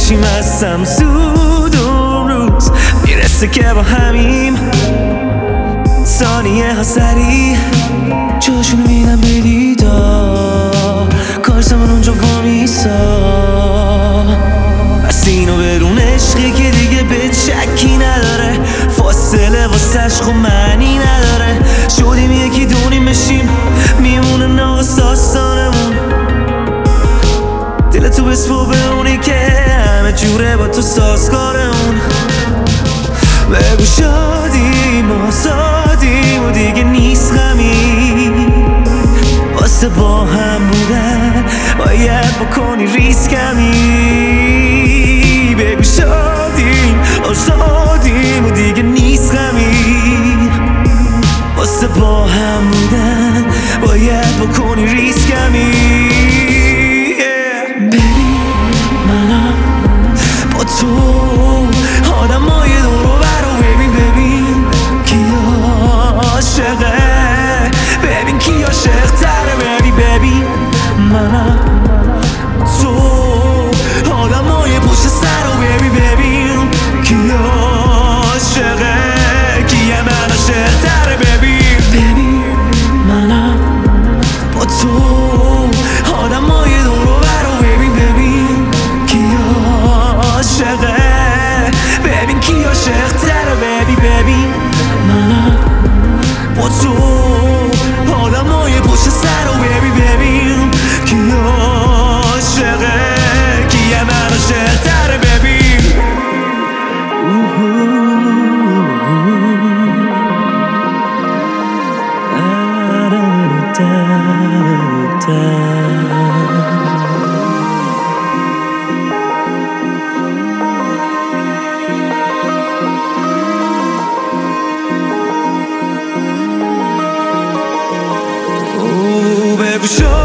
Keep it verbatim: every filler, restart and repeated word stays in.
میشیم هستم زود اون روز میرسه که با همیم ثانیه ها سری جاشونو میدم به دیدار کارسمون اونجا وامیسا بس اینو برون عشقی که دیگه به چکی نداره فاصله واسش خب معنی نداره شدیم یکی دونیم بشیم میمونه ناقص داستانمون دل تو بسپو به اونی که همه جوره با تو سازگارمون بگو شادیم آزادیم و دیگه نیست غمی واسه با هم بودن باید بکنی ریسک کمی بگو شادیم آزادیم و دیگه نیست غمی واسه با هم بودن باید بکنی ریسک کمی تو آدمای دورو برو ببین ببین کی عاشقه ببین کی عاشق تره ببین ببین منم تو آدمای پشت سر رو ببین ببین کی عاشقه کیه من عاشق تره ببین ببین منم با تو آدمای دورو برو ببین ببین عاشقه ببین کی عاشق تره ببین ببین منم با تو آدمای پشت سر رو ببین ببین کی عاشقه کیه من عاشق تره ببین بگو شو